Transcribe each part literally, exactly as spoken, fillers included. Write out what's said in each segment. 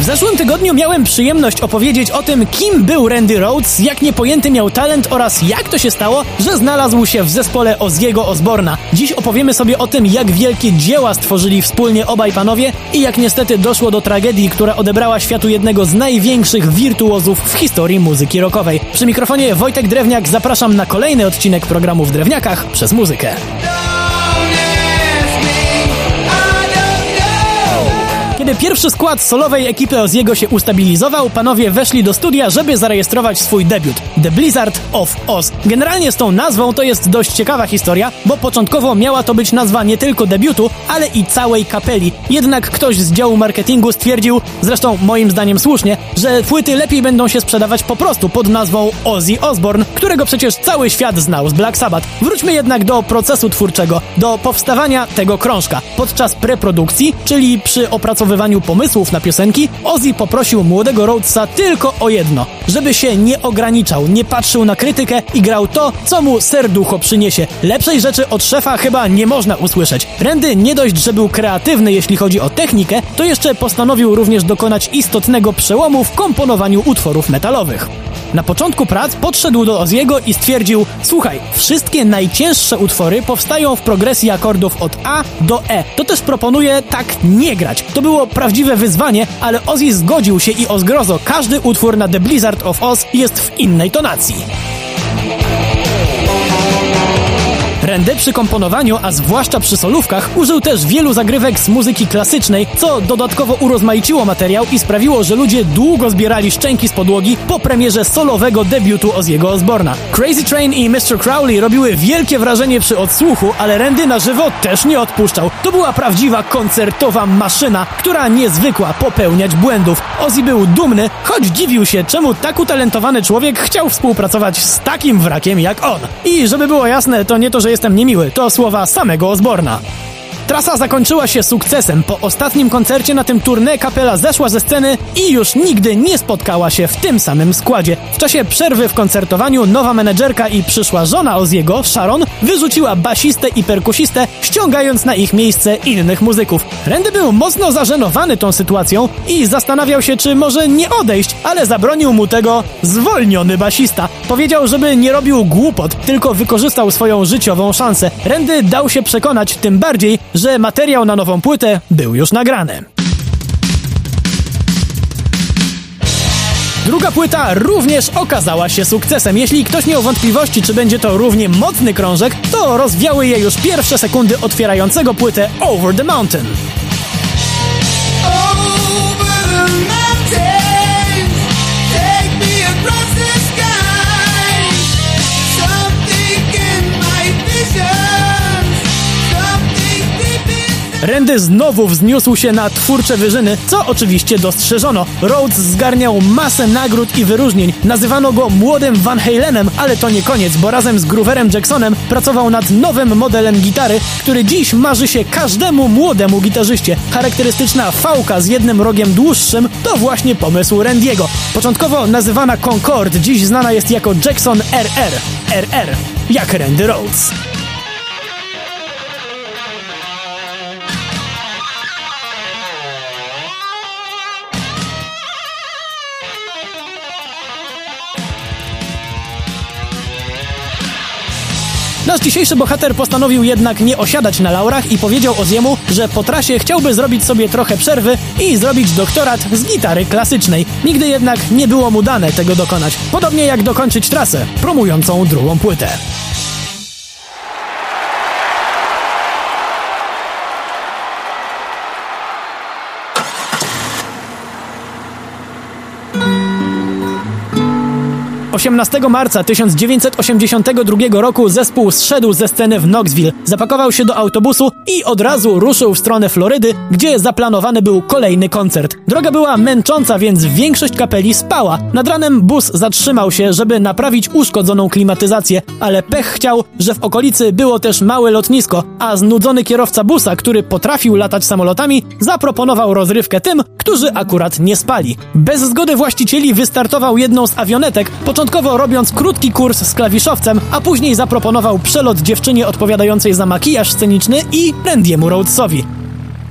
zeszłym tygodniu miałem przyjemność opowiedzieć o tym, kim był Randy Rhoads, jak niepojęty miał talent oraz jak to się stało, że znalazł się w zespole Ozzy'ego Osbourna. Dziś opowiemy sobie o tym, jak wielkie dzieła stworzyli wspólnie obaj panowie i jak niestety doszło do tragedii, która odebrała światu jednego z największych wirtuozów w historii muzyki rockowej. Przy mikrofonie Wojtek Drewniak, zapraszam na kolejny odcinek programu W Drewniakach przez muzykę. Kiedy pierwszy skład solowej ekipy Ozzy'ego się ustabilizował, panowie weszli do studia, żeby zarejestrować swój debiut The Blizzard of Ozz. Generalnie z tą nazwą to jest dość ciekawa historia, bo początkowo miała to być nazwa nie tylko debiutu, ale i całej kapeli. Jednak ktoś z działu marketingu stwierdził, zresztą moim zdaniem słusznie, że płyty lepiej będą się sprzedawać po prostu pod nazwą Ozzy Osbourne, którego przecież cały świat znał z Black Sabbath. Wróćmy jednak do procesu twórczego, do powstawania tego krążka. Podczas preprodukcji, czyli przy opracowywaniu pomysłów na piosenki, Ozzy poprosił młodego Rhodesa tylko o jedno, żeby się nie ograniczał, nie patrzył na krytykę i grał to, co mu serducho przyniesie. Lepszej rzeczy od szefa chyba nie można usłyszeć. Randy nie dość, że był kreatywny jeśli chodzi o technikę, to jeszcze postanowił również dokonać istotnego przełomu w komponowaniu utworów metalowych. Na początku prac podszedł do Ozzy'ego i stwierdził: słuchaj, wszystkie najcięższe utwory powstają w progresji akordów od A do E. To też proponuję tak nie grać. To było prawdziwe wyzwanie, ale Ozzy zgodził się i o zgrozo, każdy utwór na The Blizzard of Ozz jest w innej tonacji. Randy przy komponowaniu, a zwłaszcza przy solówkach, użył też wielu zagrywek z muzyki klasycznej, co dodatkowo urozmaiciło materiał i sprawiło, że ludzie długo zbierali szczęki z podłogi po premierze solowego debiutu Ozzy'ego Osbourna. Crazy Train i mister Crowley robiły wielkie wrażenie przy odsłuchu, ale Randy na żywo też nie odpuszczał. To była prawdziwa koncertowa maszyna, która nie zwykła popełniać błędów. Ozzy był dumny, choć dziwił się, czemu tak utalentowany człowiek chciał współpracować z takim wrakiem jak on. I żeby było jasne, to nie to, że jestem niemiły, to słowa samego Osbourna. Trasa zakończyła się sukcesem. Po ostatnim koncercie na tym tournée kapela zeszła ze sceny i już nigdy nie spotkała się w tym samym składzie. W czasie przerwy w koncertowaniu nowa menedżerka i przyszła żona Ozzy'ego, Sharon, wyrzuciła basistę i perkusistę, ściągając na ich miejsce innych muzyków. Randy był mocno zażenowany tą sytuacją i zastanawiał się, czy może nie odejść, ale zabronił mu tego zwolniony basista. Powiedział, żeby nie robił głupot, tylko wykorzystał swoją życiową szansę. Randy dał się przekonać, tym bardziej, że materiał na nową płytę był już nagrany. Druga płyta również okazała się sukcesem. Jeśli ktoś miał wątpliwości, czy będzie to równie mocny krążek, to rozwiały je już pierwsze sekundy otwierającego płytę Over the Mountain. Randy znowu wzniósł się na twórcze wyżyny, co oczywiście dostrzeżono. Rhodes zgarniał masę nagród i wyróżnień. Nazywano go młodym Van Halenem, ale to nie koniec, bo razem z Grooverem Jacksonem pracował nad nowym modelem gitary, który dziś marzy się każdemu młodemu gitarzyście. Charakterystyczna fałka z jednym rogiem dłuższym to właśnie pomysł Randy'ego. Początkowo nazywana Concorde, dziś znana jest jako Jackson R R. R R, jak Randy Rhoads. Nasz dzisiejszy bohater postanowił jednak nie osiadać na laurach i powiedział Ozzy'emu, że po trasie chciałby zrobić sobie trochę przerwy i zrobić doktorat z gitary klasycznej. Nigdy jednak nie było mu dane tego dokonać. Podobnie jak dokończyć trasę promującą drugą płytę. osiemnastego marca tysiąc dziewięćset osiemdziesiątego drugiego roku zespół zszedł ze sceny w Knoxville, zapakował się do autobusu i od razu ruszył w stronę Florydy, gdzie zaplanowany był kolejny koncert. Droga była męcząca, więc większość kapeli spała. Nad ranem bus zatrzymał się, żeby naprawić uszkodzoną klimatyzację, ale pech chciał, że w okolicy było też małe lotnisko, a znudzony kierowca busa, który potrafił latać samolotami, zaproponował rozrywkę tym, którzy akurat nie spali. Bez zgody właścicieli wystartował jedną z awionetek, początkowo robiąc krótki kurs z klawiszowcem, a później zaproponował przelot dziewczynie odpowiadającej za makijaż sceniczny i Randy'emu Rhodesowi.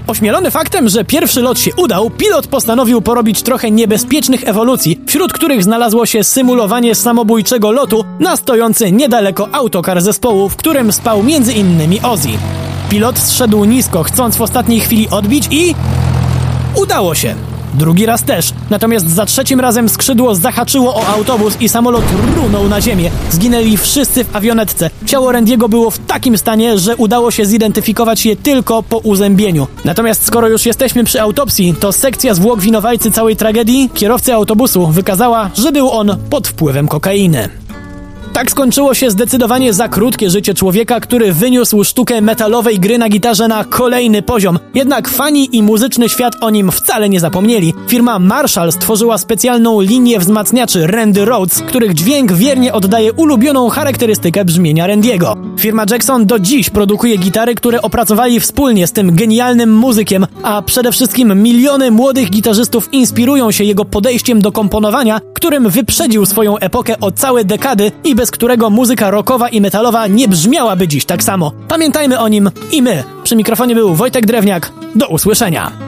Ośmielony faktem, że pierwszy lot się udał, pilot postanowił porobić trochę niebezpiecznych ewolucji, wśród których znalazło się symulowanie samobójczego lotu na stojący niedaleko autokar zespołu, w którym spał między innymi Ozzy. Pilot zszedł nisko, chcąc w ostatniej chwili odbić i... udało się. Drugi raz też, natomiast za trzecim razem skrzydło zahaczyło o autobus i samolot runął na ziemię. Zginęli wszyscy w awionetce. Ciało Randiego było w takim stanie, że udało się zidentyfikować je tylko po uzębieniu. Natomiast skoro już jesteśmy przy autopsji, to sekcja zwłok winowajcy całej tragedii, kierowcy autobusu, wykazała, że był on pod wpływem kokainy. Tak skończyło się zdecydowanie za krótkie życie człowieka, który wyniósł sztukę metalowej gry na gitarze na kolejny poziom. Jednak fani i muzyczny świat o nim wcale nie zapomnieli. Firma Marshall stworzyła specjalną linię wzmacniaczy Randy Rhoads, których dźwięk wiernie oddaje ulubioną charakterystykę brzmienia Randiego. Firma Jackson do dziś produkuje gitary, które opracowali wspólnie z tym genialnym muzykiem, a przede wszystkim miliony młodych gitarzystów inspirują się jego podejściem do komponowania, którym wyprzedził swoją epokę o całe dekady i bez którego muzyka rockowa i metalowa nie brzmiałaby dziś tak samo. Pamiętajmy o nim i my. Przy mikrofonie był Wojtek Drewniak. Do usłyszenia.